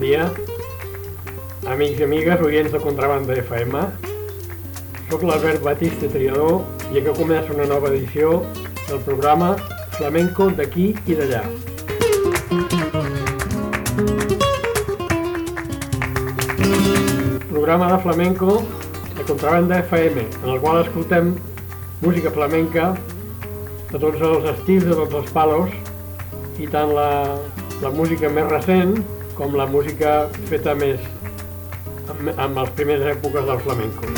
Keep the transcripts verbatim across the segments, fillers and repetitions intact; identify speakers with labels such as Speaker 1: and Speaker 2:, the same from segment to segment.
Speaker 1: dia, amics i amigues, oients de Contrabanda F M. Soc l'Albert Batista Triador i aquí comença una nova edició del programa Flamenco d'aquí i d'allà. Programa de flamenco de Contrabanda F M, en el qual escoltem música flamenca de tots els estils, de tots els palos, i tant la, la música més recent com la música feta més amb, amb les primeres èpoques del flamenco.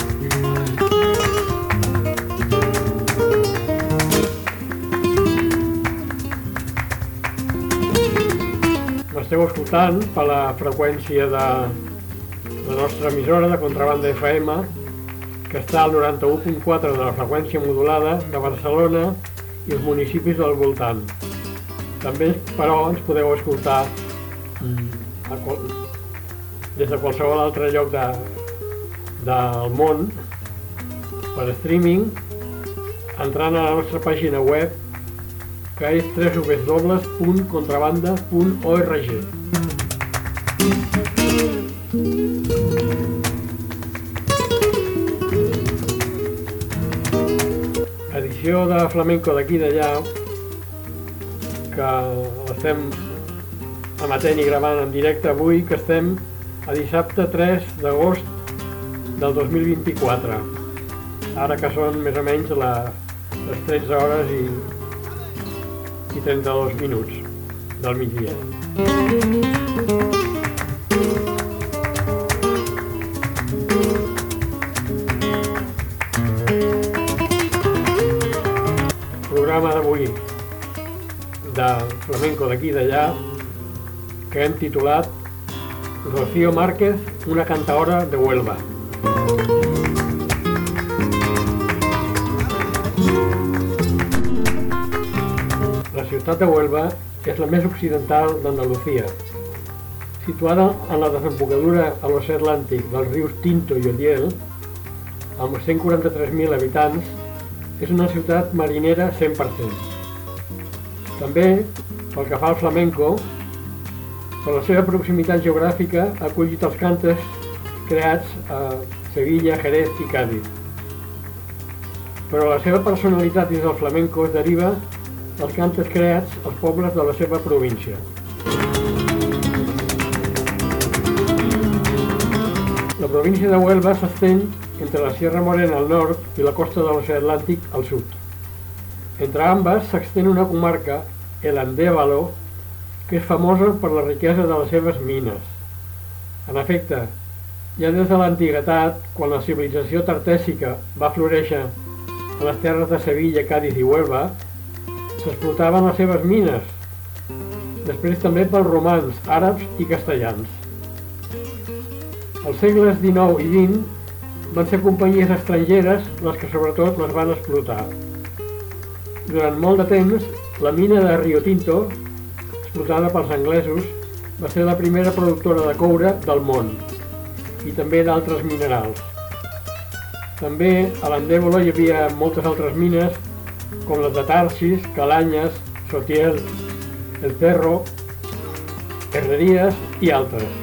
Speaker 1: M'esteu escoltant per la freqüència de la nostra emissora de Contrabanda F M, que està al noranta-u punt quatre de la freqüència modulada de Barcelona i els municipis del voltant. També, però, ens podeu escoltar qual... des de qualsevol altre lloc de... del món per streaming, entrant a la nostra pàgina web, que és w w w punt contrabanda punt org. Edició de flamenco d'aquí i d'allà, que l'estem emetent i gravant en directe avui, que estem a dissabte tres d'agost del dos mil vint-i-quatre, ara que són més o menys la, les tretze hores i, i trenta-dos minuts del migdia. Programa d'avui de flamenco d'aquí i d'allà, que hem titulat Rocío Márquez, una cantaora de Huelva. La ciutat de Huelva és la més occidental d'Andalusia. Situada en la desembocadura a l'oceà Atlàntic dels rius Tinto i Odiel, amb cent quaranta-tres mil habitants, és una ciutat marinera cent per cent. També, pel que fa al flamenco, per la seva proximitat geogràfica ha acollit els cantes creats a Sevilla, Jerez i Cádiz. Però la seva personalitat dins del flamenco es deriva dels cantes creats als pobles de la seva província. La província de Huelva s'estén entre la Sierra Morena al nord i la costa de l'oceà Atlàntic al sud. Entre ambes s'extén una comarca, el Andévalo, que és famosa per la riquesa de les seves mines. En efecte, ja des de l'antiguitat, quan la civilització tartèssica va floréixer a les terres de Sevilla, Cádiz i Huelva, s'explotaven les seves mines, després també pels romans, àrabs i castellans. Els segles dinou i vint van ser companyies estrangeres les que sobretot les van explotar. Durant molt de temps, la mina de Rio Tinto, explotada pels anglesos, va ser la primera productora de coure del món i també d'altres minerals. També a l'Andévalo hi havia moltes altres mines, com les de Tarsis, Calanyes, Sotiel, El Cerro, Herreries i altres.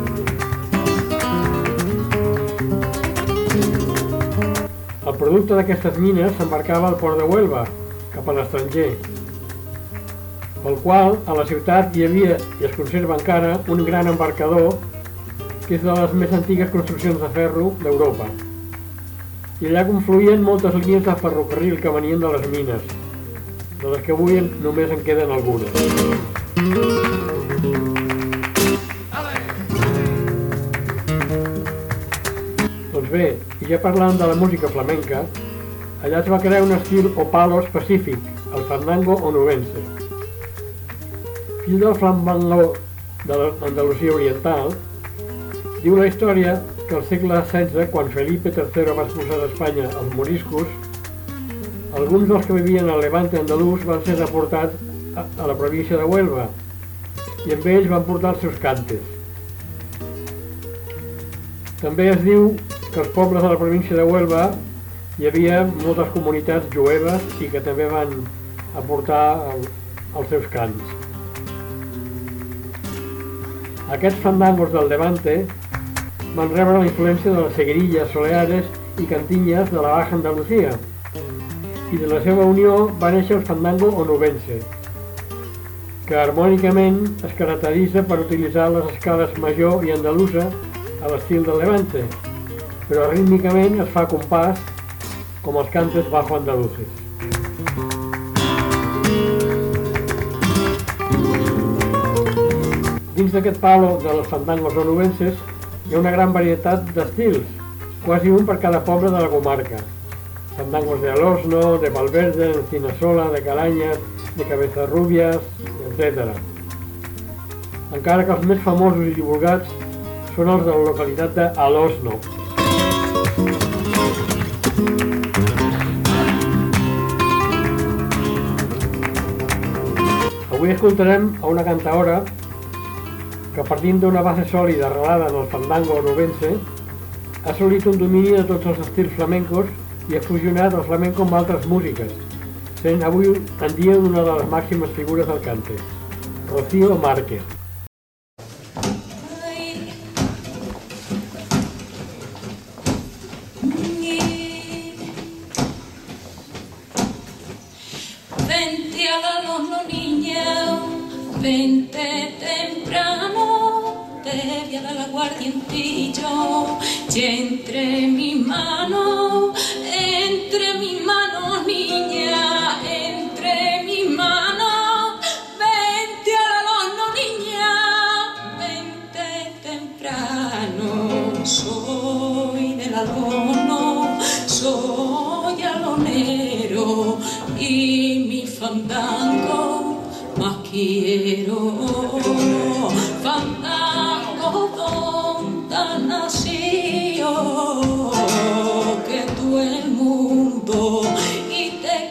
Speaker 1: El producte d'aquestes mines s'embarcava al port de Huelva, cap a l'estranger, pel qual a la ciutat hi havia, i es conserva encara, un gran embarcador que és de les més antigues construccions de ferro d'Europa. I allà confluïen moltes línies de ferrocarril que venien de les mines, de les que avui només en queden algunes. Doncs bé, i ja parlant de la música flamenca, allà es va crear un estil o palo específic, el fandango onubense. Fill del fandango de l'Andalusia oriental, diu la història que al segle setze, quan Felipe tercero va expulsar d'Espanya els moriscos, alguns dels que vivien al Levante andalús van ser deportats a la província de Huelva i amb ells van portar els seus cantes. També es diu que als pobles de la província de Huelva hi havia moltes comunitats jueves i que també van aportar el, els seus cants. Aquests fandangos del Levante van rebre la influència de les seguirillas soleares i cantinyes de la Baja Andalucía, i de la seva unió va néixer el fandango onubense, que harmònicament es caracteritza per utilitzar les escales major i andalusa a l'estil del Levante, però rítmicament es fa compàs com els cantes bajo andaluces. Dins d'aquest palo dels fandangos onubenses hi ha una gran varietat d'estils, quasi un per cada poble de la comarca. Fandangos de Alosno, de Valverde, de Encinasola, de Carañas, de Cabezarrubias, etcètera. Encara que els més famosos i divulgats són els de la localitat d'Alosno. Avui escoltarem a una cantaora que, partint d'una base sòlida arrelada en el fandango onubense, ha assolit un domini de tots els estils flamencos i ha fusionat el flamenco amb altres músiques, sent avui en dia una de les màximes figures del cante, Rocío Márquez.
Speaker 2: Vente al Alosno, niña, vente temprano, te voy a dar el aguardientillo, y entre mis manos, entre mis manos, niña, entre mis manos, vente al Alosno, niña, vente temprano, soy del Alosno, soy alonero, y mi fandango más quiero, fandango donde has nacido, que todo el mundo y te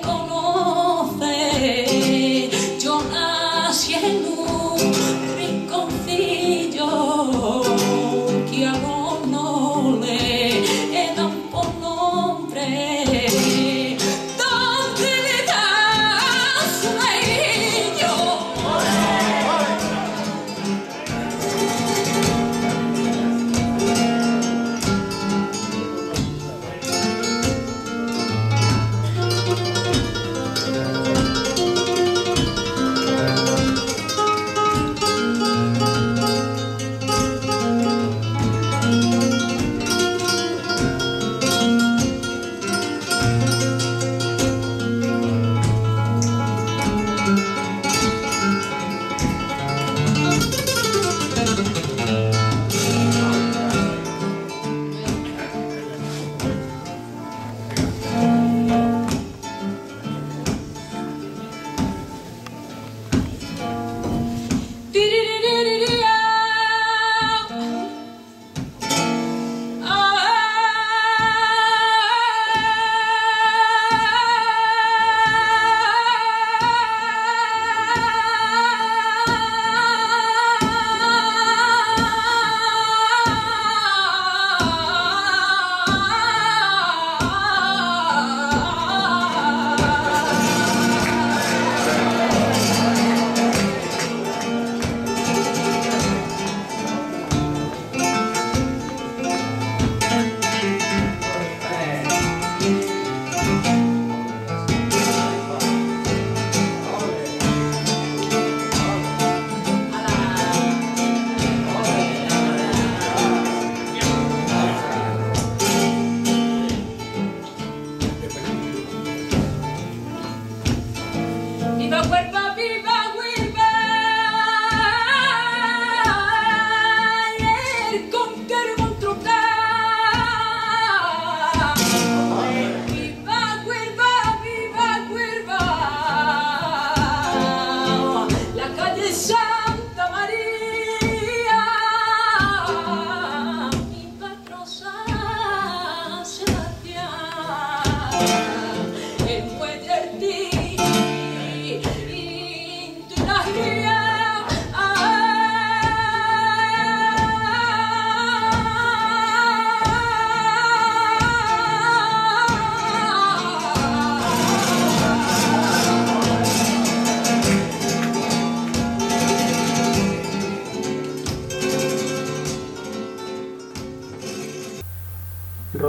Speaker 2: conoce. Yo nací en un rinconcillo que a los no le dan por nombre.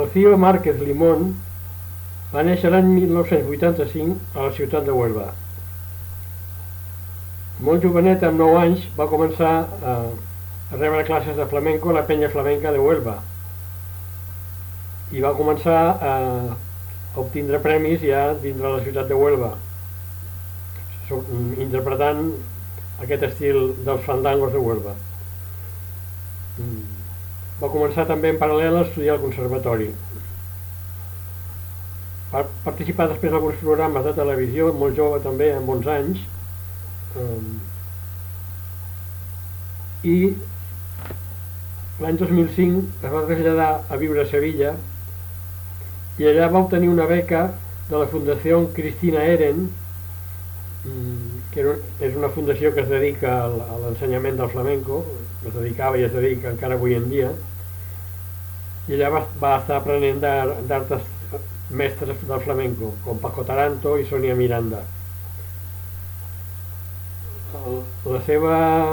Speaker 1: Rocío Márquez Limón va néixer l'any mil nou-cents vuitanta-cinc a la ciutat de Huelva. Molt jovenet, amb nou anys, va començar a, a rebre classes de flamenco a la penya flamenca de Huelva i va començar a obtindre premis ja dintre la ciutat de Huelva, interpretant aquest estil dels fandangos de Huelva. Va començar també en paral·lel a estudiar al conservatori. Va participar després d'alguns programes de televisió, molt jove també, amb onze anys, i l'any dos mil cinc es va traslladar a viure a Sevilla i allà va obtenir una beca de la Fundació Cristina Eren, que és una fundació que es dedica a l'ensenyament del flamenco, es dedicava i es dedica encara avui en dia, i allà va, va estar aprenent d'artes mestres del flamenco, com Paco Taranto i Sonia Miranda. La seva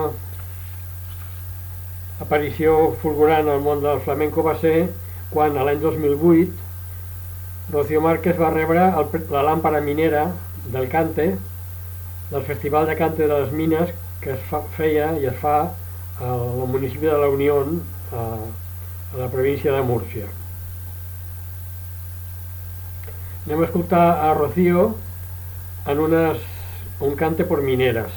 Speaker 1: aparició fulgurant al món del flamenco va ser quan, a l'any dos mil vuit, Rocío Márquez va rebre el, la làmpara minera del Cante, del Festival de Cante de les Mines que es fa, feia i es fa al municipi de la Unió, a, a la província de Múrcia. Anem a escoltar a Rocío en unes, un cante por mineras.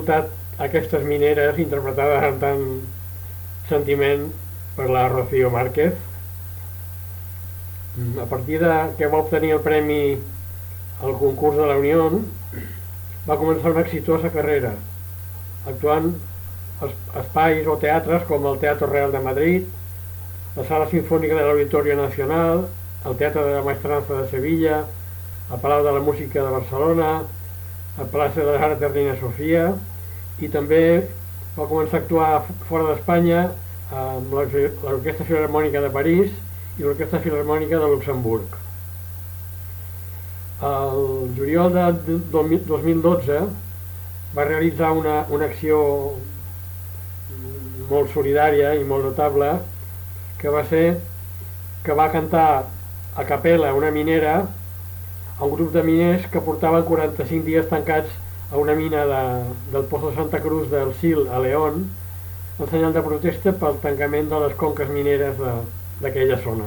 Speaker 1: escoltat aquestes mineres interpretades amb tant sentiment per la Rocío Márquez. A partir de que va obtenir el premi al concurs de la Unió, va començar una exitosa carrera, actuant als espais o teatres com el Teatro Real de Madrid, la Sala Sinfónica del Auditorio Nacional, el Teatre de la Maestranza de Sevilla, el Palau de la Música de Barcelona, el Palacio de les Arts de Reina Sofia, i també va començar a actuar fora d'Espanya amb l'Orquestra Filharmònica de París i l'Orquestra Filharmònica de Luxemburg. El juliol de dos mil dotze va realitzar una, una acció molt solidària i molt notable, que va ser que va cantar a capella una minera a un grup de miners que portaven quaranta-cinc dies tancats a una mina de, del Pozo Santa Cruz del Sil a León, en senyal de protesta pel tancament de les conques mineres d'aquella zona.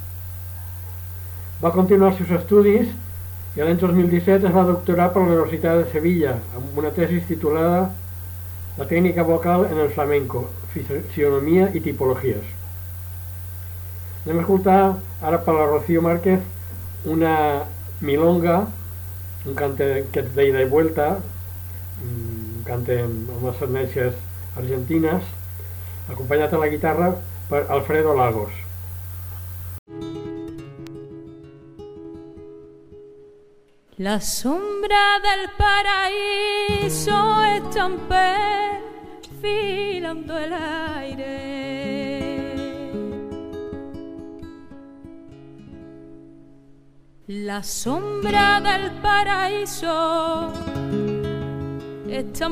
Speaker 1: Va continuar els seus estudis i l'any dos mil disset es va doctorar per la Universitat de Sevilla amb una tesis titulada La técnica vocal en el flamenco, fisionomía y tipologías. Anem a escoltar ara per la Rocío Márquez una milonga, un cante que és d'ida i vuelta, un cante amb les ascendències argentines, acompanyat a la guitarra per Alfredo Lagos.
Speaker 2: La sombra del paraíso está perfilando el aire. La sombra del paraíso está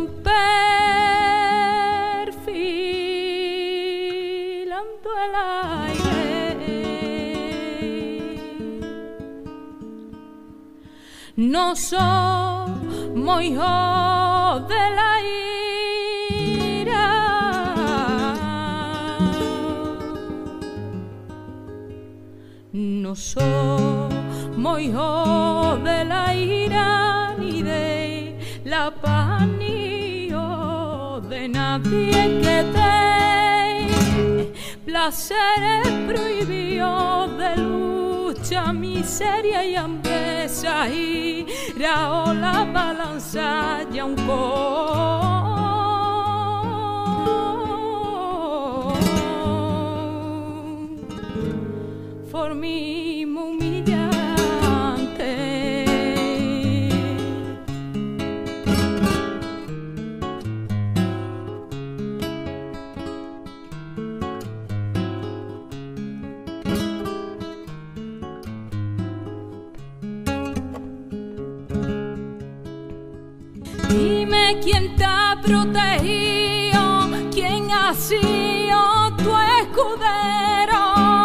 Speaker 2: perfilando el aire. No somos hijos de la ira, no somos hijos de la ira, ni de la paz, ni hijos de nadie que te placeres prohibidos de lucha, miseria y hambreza, ira o la balanza y un conformismo humillante. Dime quién te ha protegido, quién ha sido tu escudero.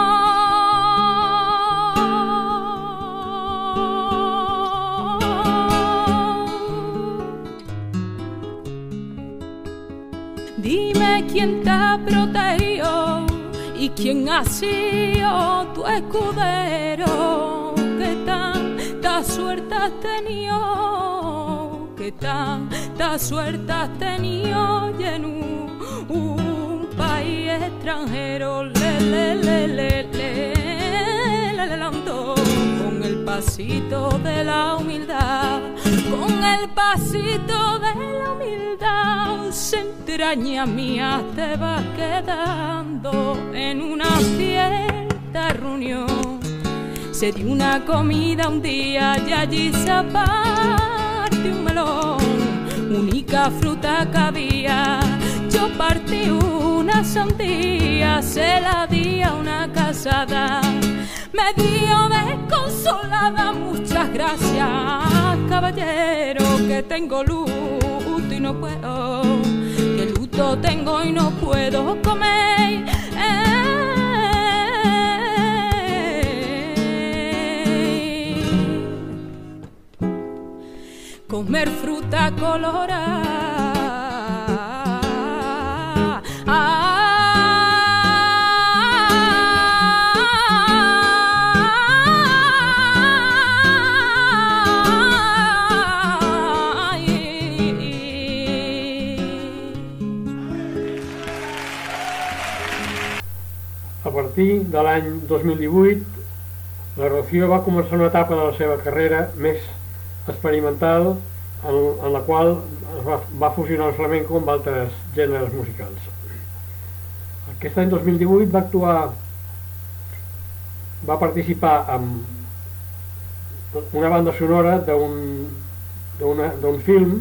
Speaker 2: Dime quién te ha protegido y quién ha sido tu escudero. Que tanta suerte has tenido, que tanta suerte has tenido y en un, un país extranjero. Le, le, le, le, le, le, le, lando, con el pasito de la humildad, con el pasito de la humildad, se entraña mía te va quedando en una cierta reunión. Se dio una comida un día y allí se parte un melón, única fruta que había. Yo partí una sandía, se la di a una casada, me dio desconsolada. Muchas gracias, caballero, que tengo luto y no puedo, que luto tengo y no puedo comer. Comer fruta colorada. Ay,
Speaker 1: A partir de l'any dos mil divuit, la Rocío va començar una etapa de la seva carrera més experimental en, en la qual va, va fusionar el flamenco amb altres gèneres musicals. Aquest any dos mil divuit va actuar, va participar amb una banda sonora d'un film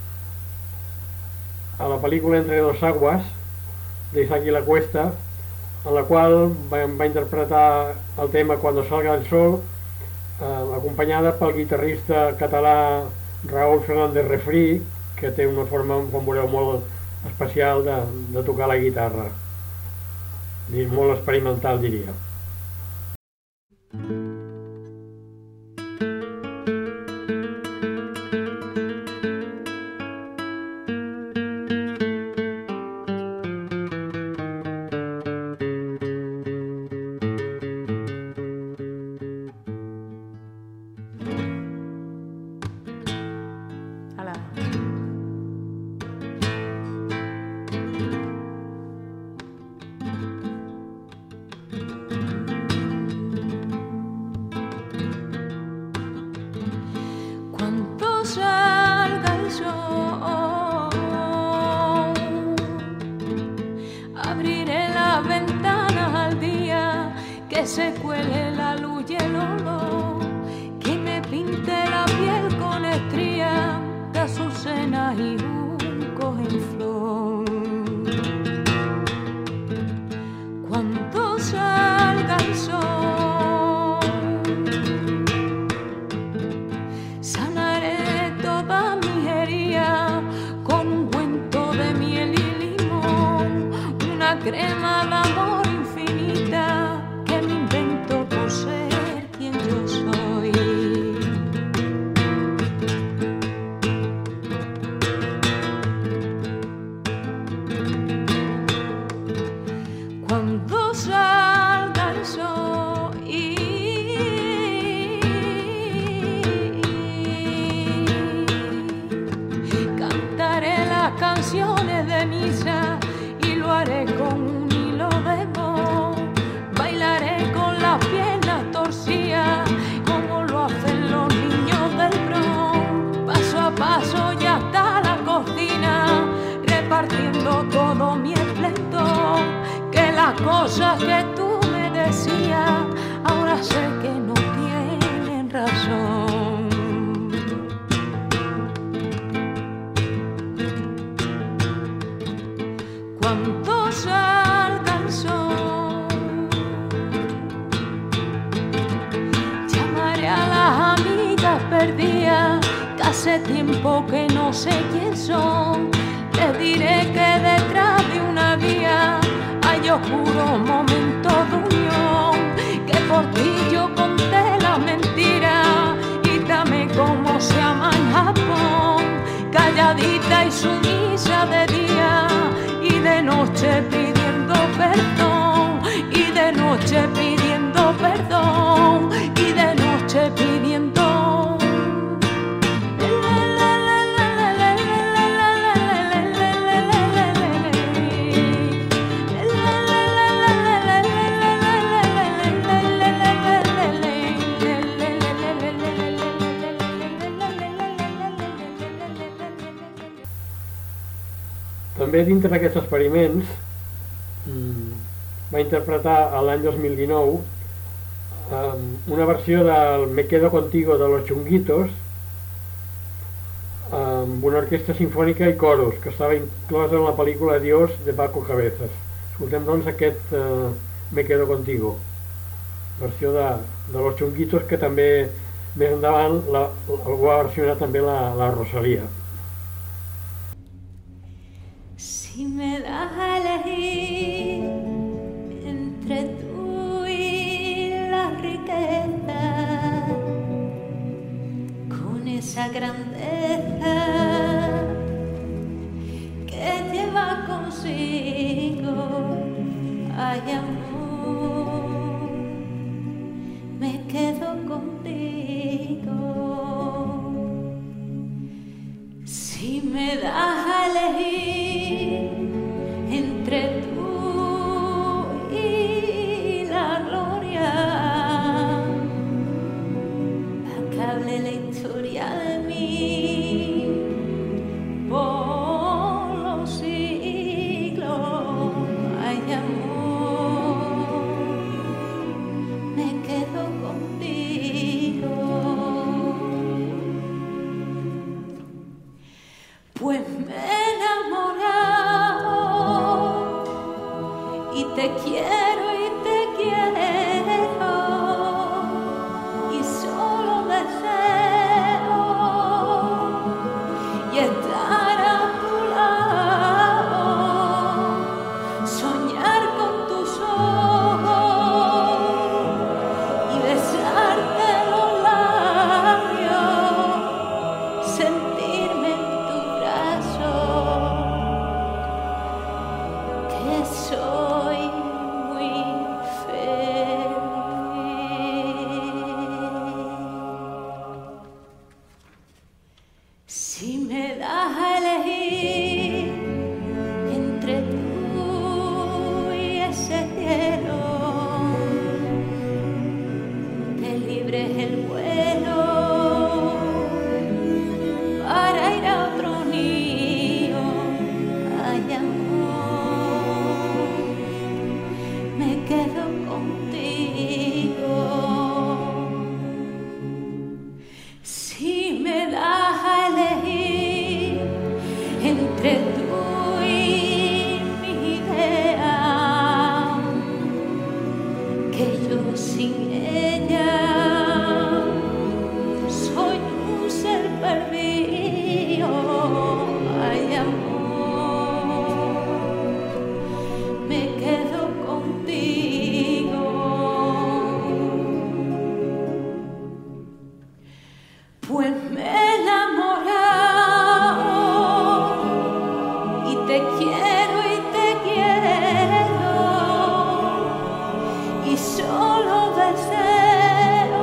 Speaker 1: a la pel·lícula Entre dos aguas d'Isaac y la Cuesta, en la qual va, va interpretar el tema Cuando salga el sol, eh, acompanyada pel guitarrista català Raúl Fernández Refrí, que té una forma, com veureu, molt especial de, de tocar la guitarra, i molt experimental, diria.
Speaker 2: Se cuele la luz y el olor, que me pinte la piel con estrías de azucenas y juncos en flor. Cuando salga el sol, sanaré toda mi herida con un cuento de miel y limón, una crema de amor infinita que me invento por ser quien yo soy. Cuando salga el sol y cantaré las canciones de misa y lo haré con un hilo de voz. Bailaré con las piernas torcidas como lo hacen los niños del Bronx, paso a paso y hasta la cocina, repartiendo todo mi esplendor. Que las cosas que tú me decías ahora sé que no tienen razón. Cuando salga el sol, a las amigas perdidas que hace tiempo que no sé quién son. Les diré que detrás de una vía hay oscuros momentos de unión, que por ti yo conté la mentira y tamé como se ama en Japón, calladita y sumisa de día y de noche pidiendo perdón, y de noche pidiendo perdón, y de noche pidiendo.
Speaker 1: També dintre d'aquests experiments va interpretar l'any dos mil dinou una versió del Me quedo contigo de los Chunguitos amb una orquestra sinfònica i coros que estava inclosa en la pel·lícula Dios de Paco Cabezas. Escoltem doncs aquest uh, Me quedo contigo, versió de, de los Chunguitos, que també més endavant la, la, ho va versionar també la, la Rosalía.
Speaker 2: Si me das a elegir entre tú y la riqueza, con esa grandeza que lleva consigo, ay amor, me quedo contigo. Si me das a elegir entre tú y y te quiero y te quiero y solo deseo y estar a tu lado, soñar con tus ojos y besarte los labios, sentirme en tu brazo, que soy muy feliz. Si me das a elegir entre tú y ese cielo, que libres el vuelo para ir a otro nido, ay amor, me quedo contigo. Si me das a elegir entre tú y mi idea, que yo sin ella soy un ser perdido, ay amor, me quedo contigo. Pues me he enamorado y te quiero y te quiero y solo deseo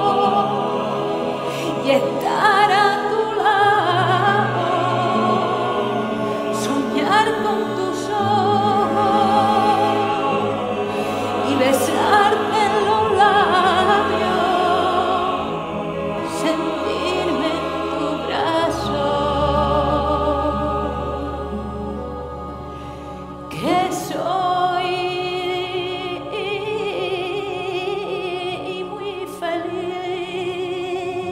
Speaker 2: y estar a tu lado, soñar con tus ojos y besarte en los labios, sentirme en tu brazo, que soy muy feliz.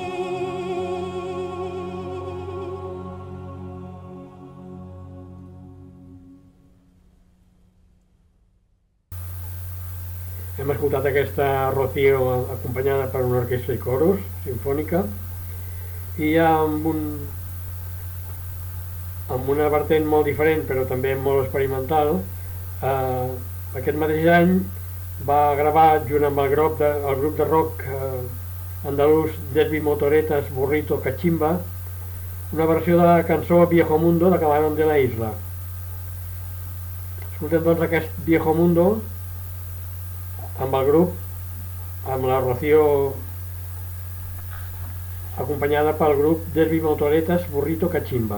Speaker 1: Hem escoltat aquesta Rocío acompanyada per una orquestra i coros sinfònica, i ja amb, un, amb una vertent molt diferent però també molt experimental. Eh, aquest mateix any va gravar junt amb el grup de, el grup de rock eh, andalús Derby Motoretas Burrito Cachimba una versió de la cançó Viejo Mundo de Camarón de la Isla. Escoltem doncs aquest Viejo Mundo amb el grup, amb la Rocío acompanyada pel grup Derby Motoretas Burrito Cachimba.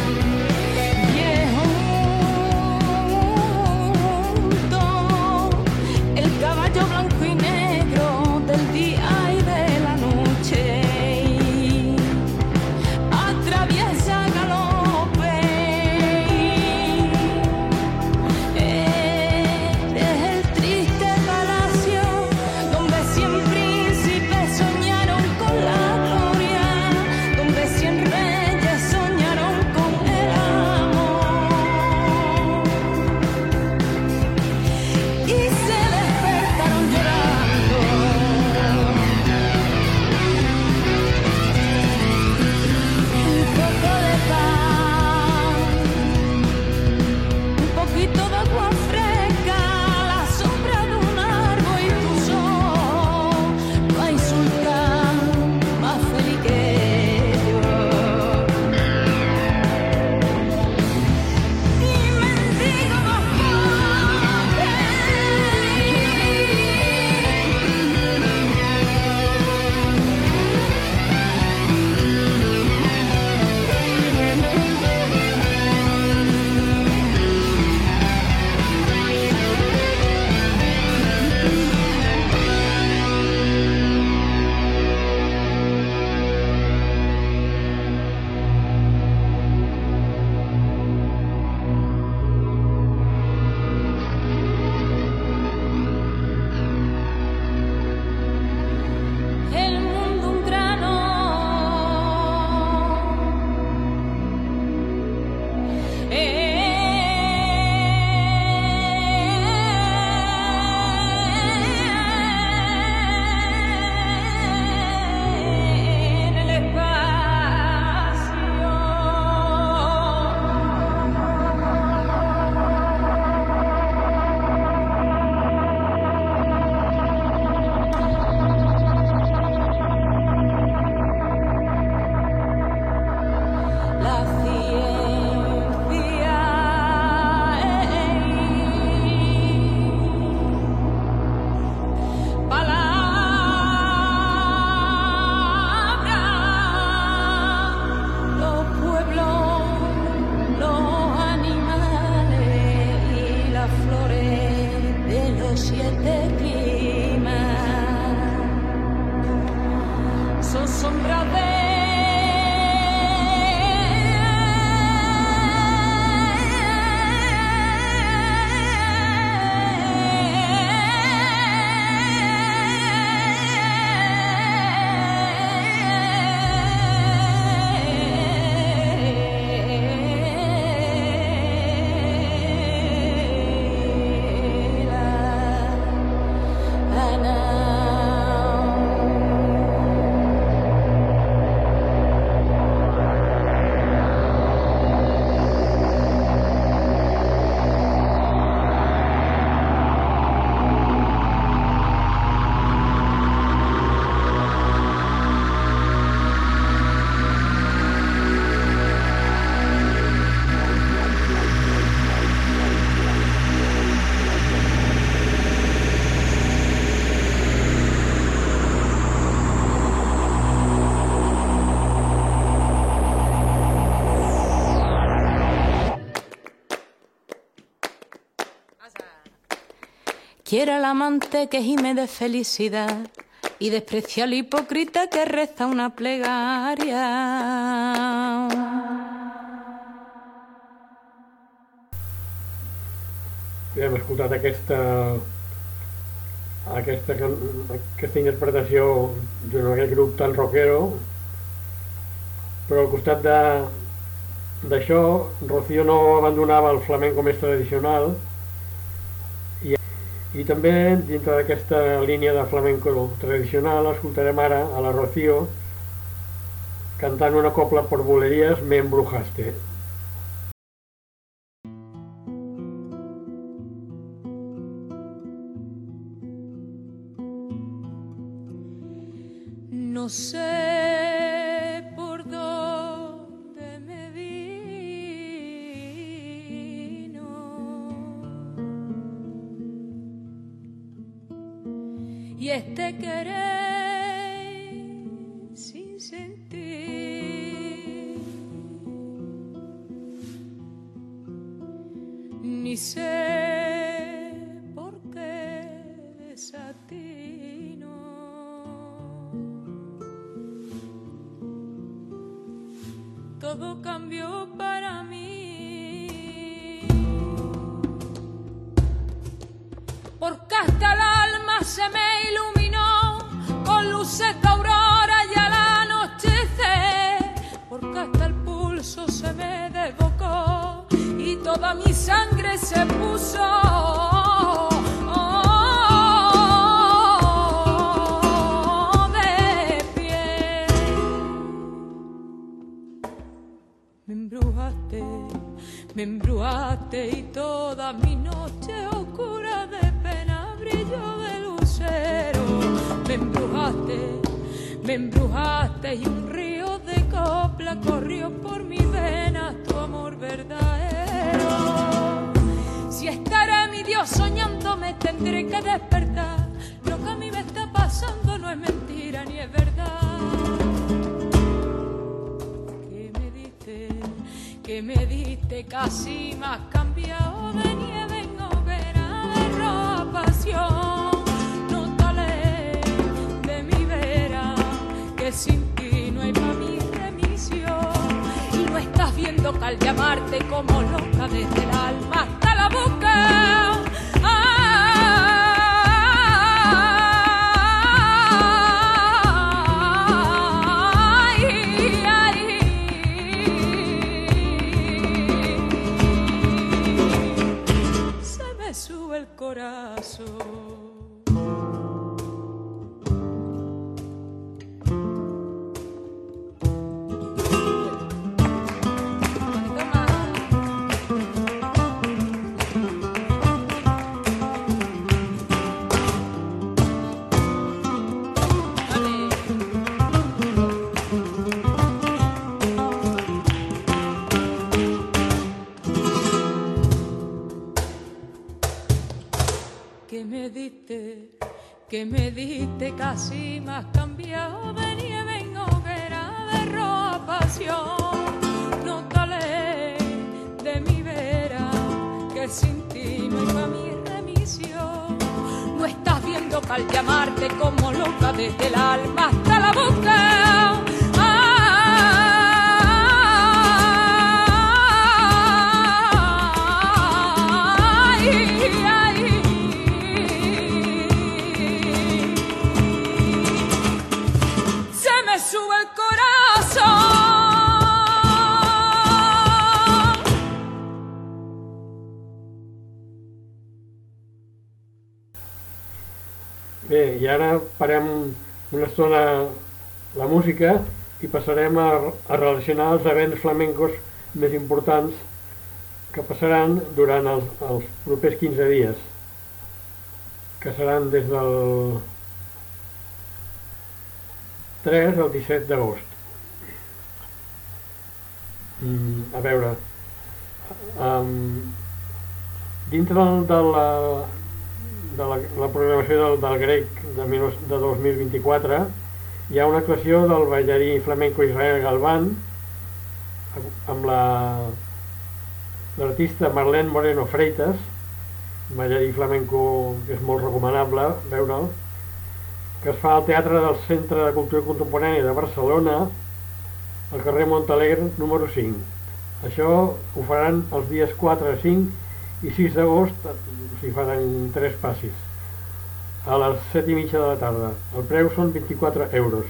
Speaker 2: Viejo mundo sombra de quiera al amante que gime de felicidad y desprecia al hipócrita que reza una plegaria.
Speaker 1: Hem escoltat aquesta, aquesta, aquesta interpretació d'un aquell grup tan rockero, però al costat d'això, Rocío no abandonava el flamenco més tradicional i, i també dintre d'aquesta línia de flamenco tradicional escoltarem ara a la Rocío cantant una copla por bulerías, Me embrujaste.
Speaker 2: No sé por dónde me vino y este querer sin sentir, ni sé por qué desatino. Todo cambió para mí, porque hasta el alma se me iluminó con luces de aurora y al anochecer, porque hasta el pulso se me desbocó y toda mi sangre se puso me embrujaste y toda mi noche oscura de pena brilló de lucero. Me embrujaste, me embrujaste y un río de copla corrió por mis venas tu amor verdadero. Si estaré mi Dios soñando me tendré que despertar. Lo que a mí me está pasando no es mentira ni es verdad. Que me diste casi más cambiado de nieve en hoguera de roja pasión. No talé de mi vera que sin ti no hay pa' mi remisión. Y no estás viendo que al llamarte como loca desde el alma hasta la boca. Que me diste casi más cambiado de nieve en hoguera de roja pasión. No talé de mi vera que sin ti no hay pa' mi remisión. No estás viendo que al llamarte como loca desde el alma hasta la boca. sube el corazón.
Speaker 1: Bé, i ara parem una estona la música i passarem a, a relacionar els events flamencos més importants que passaran durant els, els propers quinze dies, que seran des del tres al disset d'agost. Mm, a veure, um, dintre de la, de la, la programació del, del grec de, de dos mil vint-i-quatre hi ha una actuació del ballarí flamenco Israel Galván amb la l'artista Marlene Moreno Freitas, ballarí flamenco que és molt recomanable veure'l, que es fa al Teatre del Centre de Cultura Contemporània de Barcelona, al carrer Montalegre número cinc. Això ho faran els dies quatre, cinc i sis d'agost, o sigui, faran tres passis, a les set i mitja de la tarda. El preu són vint-i-quatre euros.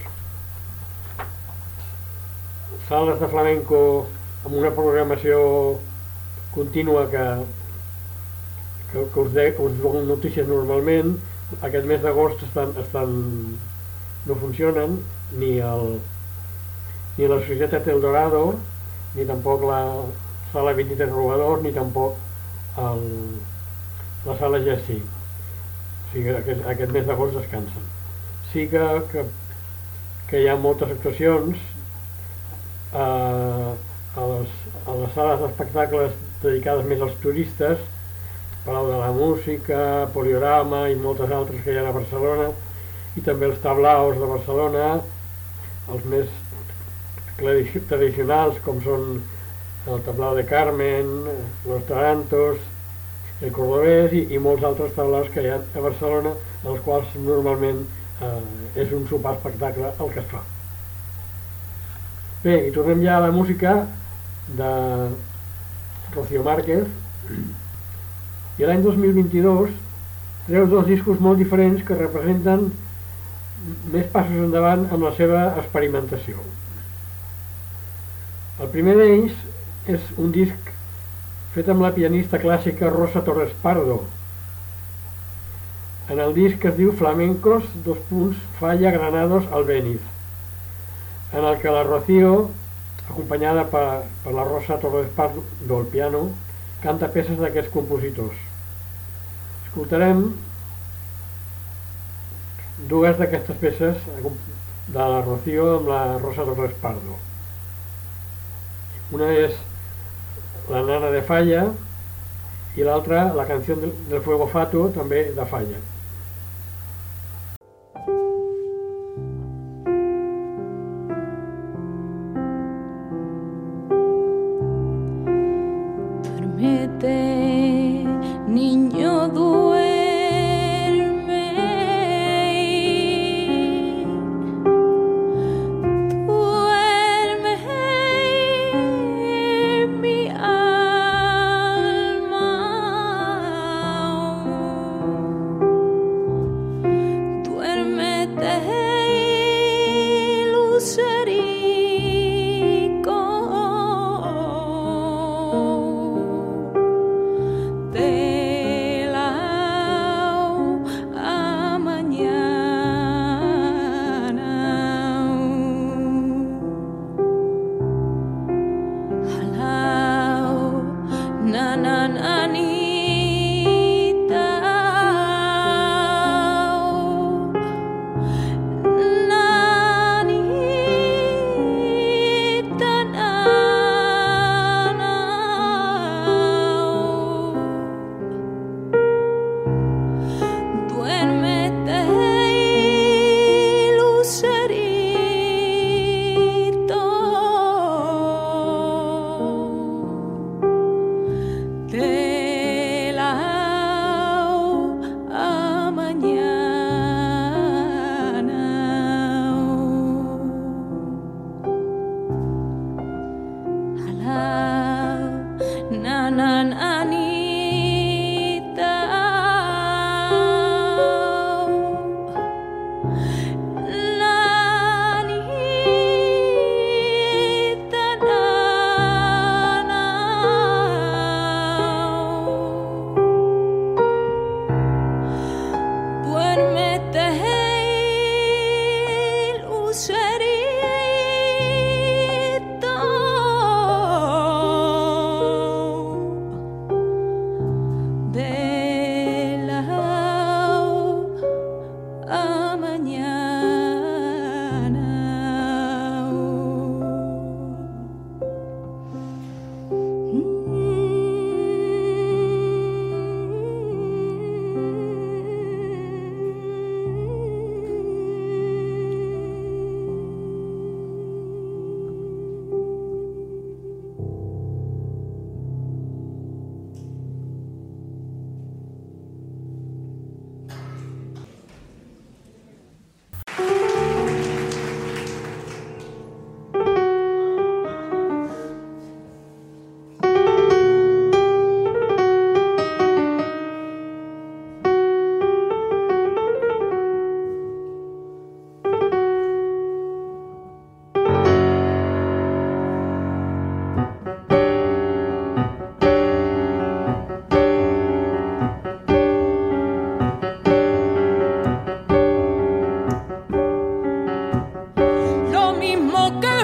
Speaker 1: Sales de flamenco amb una programació contínua que, que, que us, de, us donen notícies normalment. Aquest mes d'agost estan, estan, no funcionen ni, el, ni la Societat El Dorado, ni tampoc la sala vint-i-tres Robadors, ni tampoc el, la sala Jessi. O sigui, aquest, aquest mes d'agost descansen. Sí que, que, que hi ha moltes actuacions eh, a, les, a les sales d'espectacles dedicades més als turistes, Palau de la Música, Poliorama i moltes altres que hi ha a Barcelona, i també els tablaos de Barcelona, els més tradicionals com són el Tablao de Carmen, Los Tarantos, el Cordobès i, i molts altres tablaos que hi ha a Barcelona, en els quals normalment eh, és un sopar espectacle el que es fa. Bé, i tornem ja a la música de Rocío Márquez, i l'any dos mil vint-i-dos treu dos discos molt diferents que representen més passos endavant amb la seva experimentació. El primer d'ells és un disc fet amb la pianista clàssica Rosa Torres Pardo. En el disc es diu Flamencos, dos punts, Falla Granados Albéniz, en el que la Rocío, acompanyada per, per la Rosa Torres Pardo al piano, canta peces d'aquests compositors. Escoltarem dues d'aquestes peces de la Rocío amb la Rosa Torres Pardo. Una és La Nana de Falla i l'altra La Canción del Fuego Fatuo, també de Falla.
Speaker 2: Niño, duerme, duerme mi alma.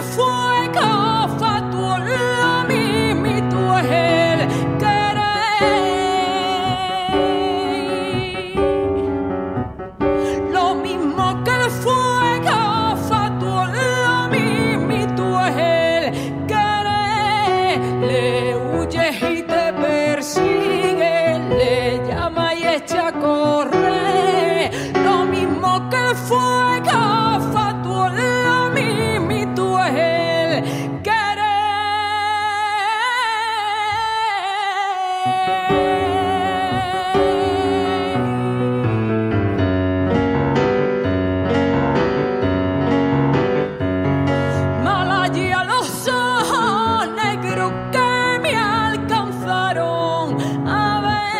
Speaker 2: fuego fatuo la mi tu es el querer. Lo mismo que el fuego fatuo la mi tu es el querer. Le huyes y te persigue, le llama y echa a correr. Lo mismo que el fuego fatuo la mi tu es el querer. Mal allí a los ojos negros que me alcanzaron a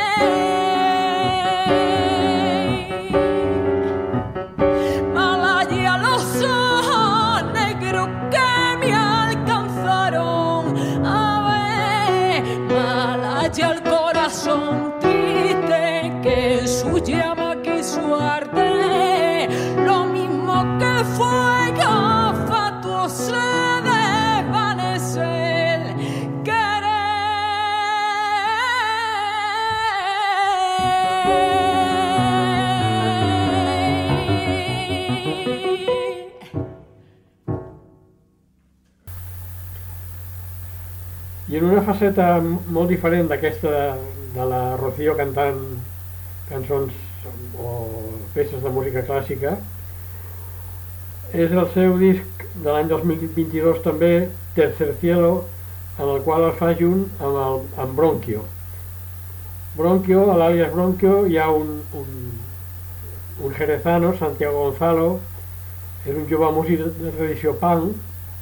Speaker 2: ver. Mal allí a los ojos negros que me alcanzaron a ver. Mal allí al corazón triste que en su llama quiso arder. Lo mismo que el fuego fatuo se desvanece el querer.
Speaker 1: I en una faceta molt diferent d'aquesta de la Rocío cantant cançons o peces de música clàssica, és el seu disc de l'any dos mil vint-i-dos també, Tercer Cielo, en el qual el fa junt amb, el, amb Bronquio. Bronquio, a l'àlies Bronquio, hi ha un, un, un jerezano, Santiago Gonzalo, és un jove músic de tradició punk,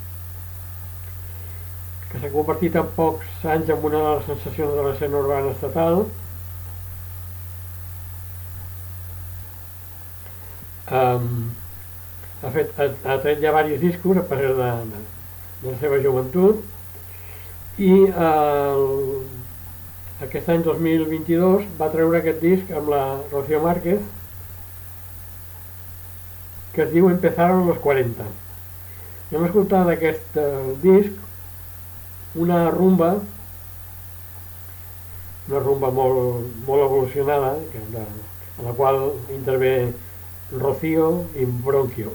Speaker 1: que s'ha convertit en pocs anys en una de les sensacions de l'escena urbana estatal. Um, ha, fet, ha, ha tret ja diversos discos a partir de, de, de la seva joventut i el, aquest any dos mil vint-i-dos va treure aquest disc amb la Rocío Márquez que es diu Empezaron los cuarenta. Hem escoltat d'aquest uh, disc una rumba, una rumba molt, molt evolucionada, que, de, en la qual intervé Rocío i Bronquio.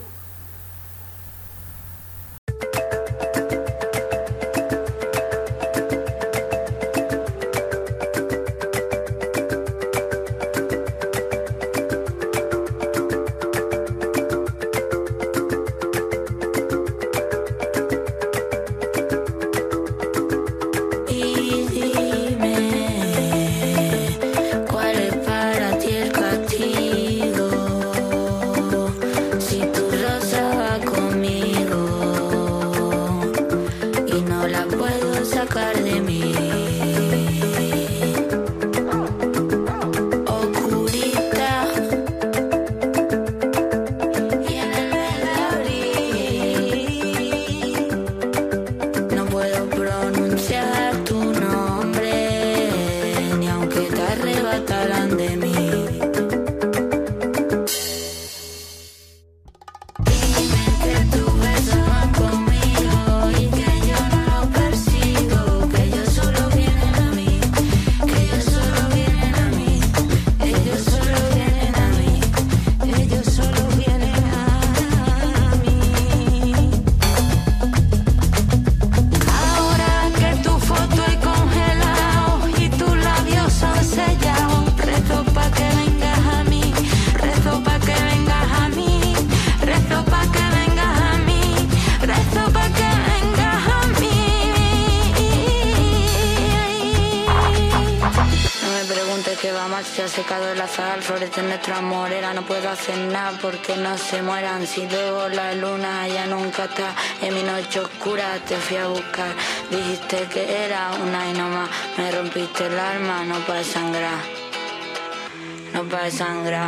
Speaker 3: Se ha secado el azahar, florece nuestro amor. Era no puedo hacer nada porque no se mueran. Si luego la luna ya nunca está en mi noche oscura, te fui a buscar. Dijiste que era una y no más. Me rompiste el alma, no para sangrar, no para sangrar.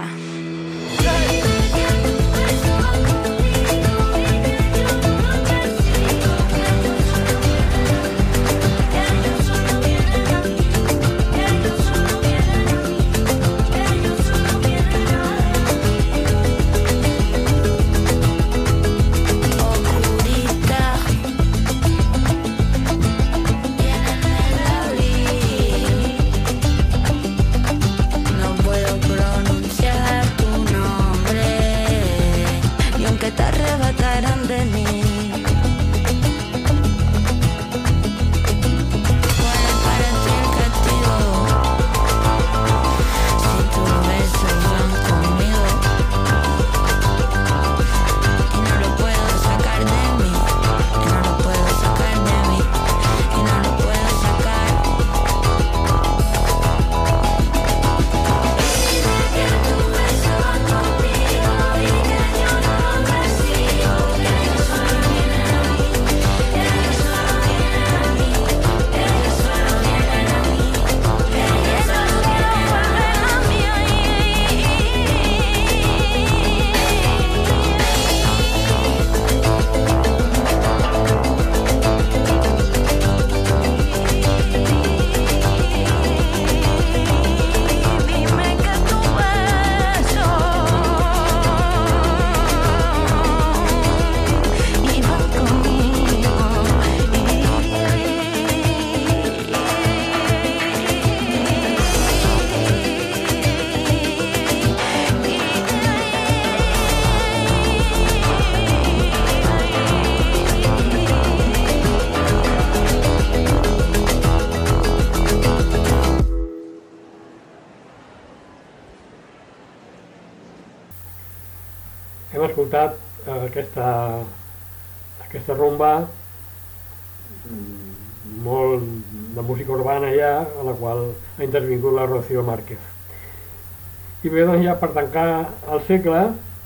Speaker 1: escoltat aquesta, aquesta rumba molt de música urbana ja, a la qual ha intervingut la Rocío Márquez. I bé, doncs ja per tancar el segle,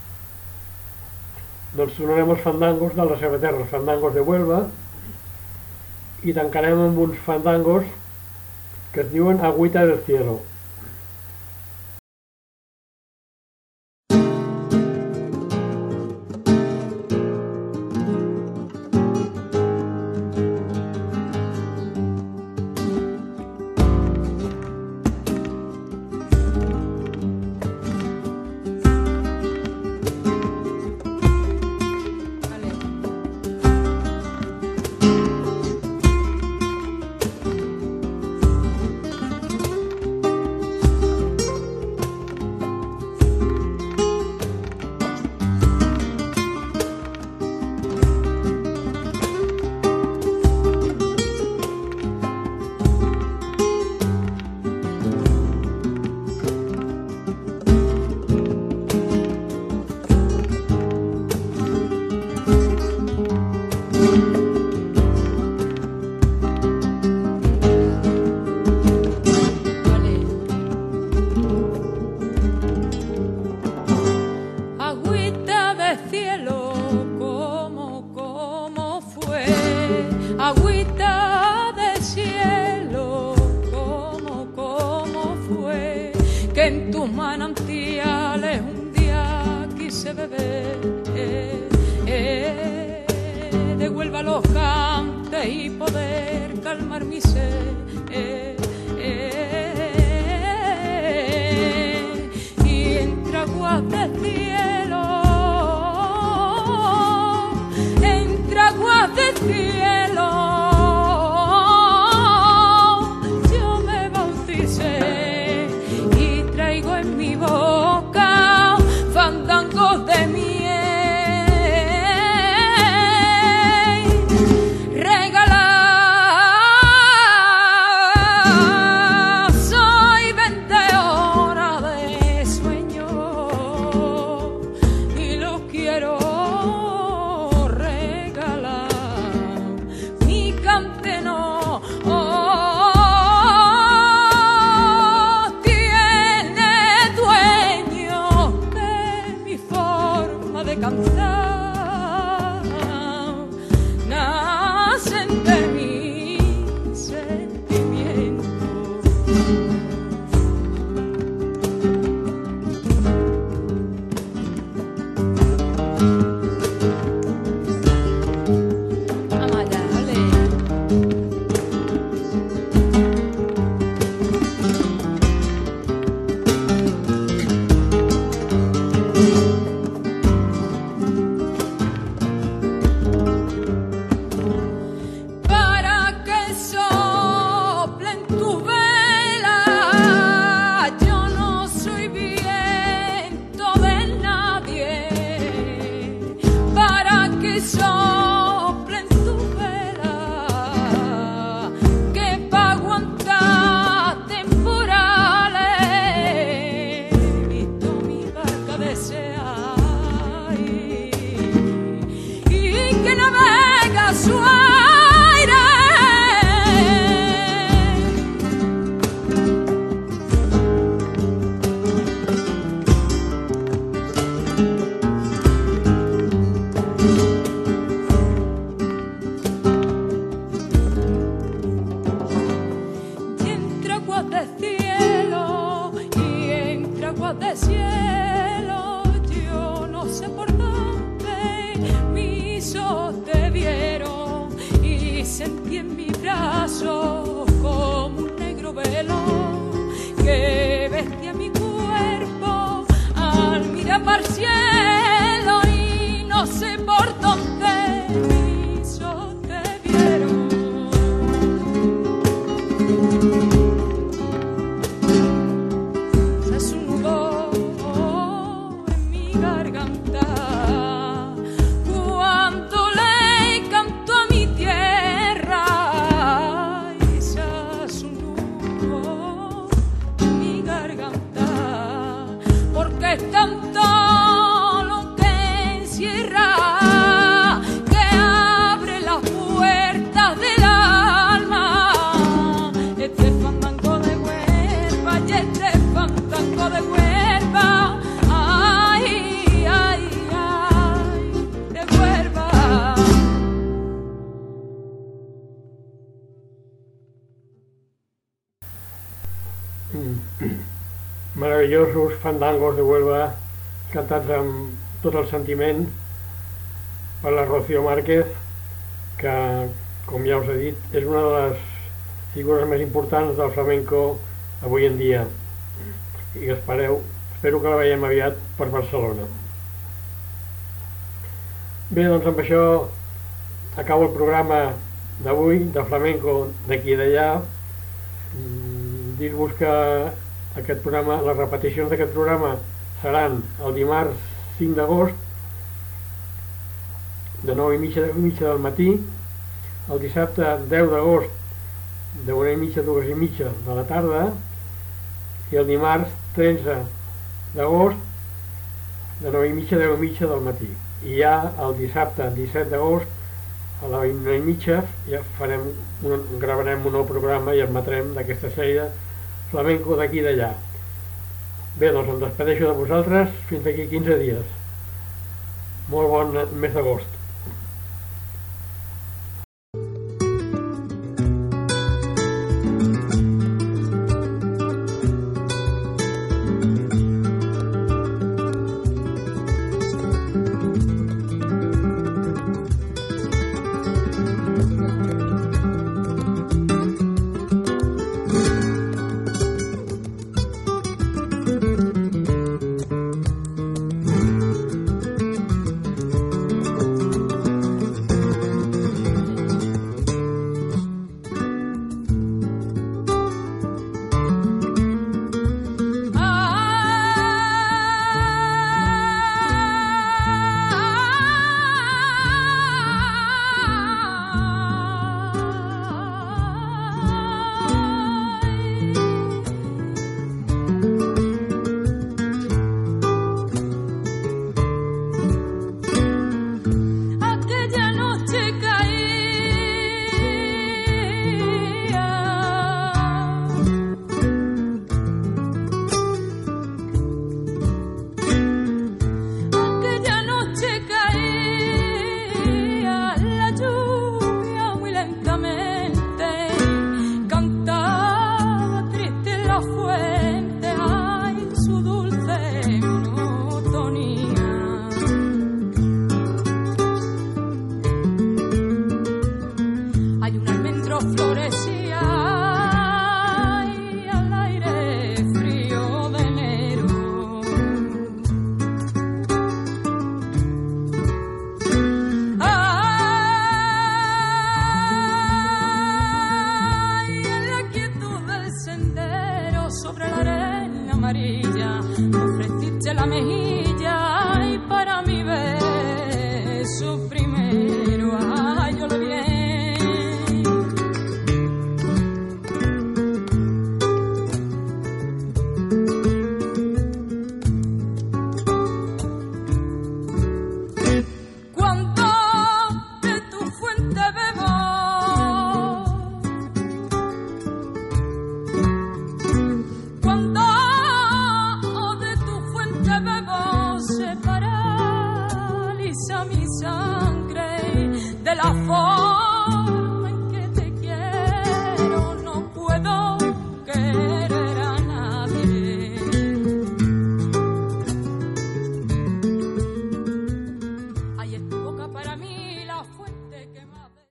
Speaker 1: doncs sonarem els fandangos de la seva terra, els fandangos de Huelva, i tancarem amb uns fandangos que es diuen Agüita del Cielo.
Speaker 2: Cuando le canto a mi tierra
Speaker 1: meravellosos fandangos de Huelva cantats amb tot el sentiment per la Rocío Márquez, que, com ja us he dit, és una de les figures més importants del flamenco avui en dia, i que espereu, espero que la veiem aviat per Barcelona. Bé, doncs amb això acabo el programa d'avui de flamenco d'aquí i d'allà. Dir-vos que aquest programa, les repeticions d'aquest programa seran el dimarts cinc d'agost de nou i mitja, i mitja del matí, el dissabte deu d'agost de una i mitja a dues i mitja de la tarda, i el dimarts tretze d'agost de nou i mitja a deu i mitja del matí. I ja el dissabte disset d'agost a la una i mitja ja farem un, gravarem un nou programa i emetrem d'aquesta sèrie flamenco d'aquí i d'allà. Bé, doncs em despedeixo de vosaltres fins d'aquí quinze dies. Molt bon mes d'agost.
Speaker 2: La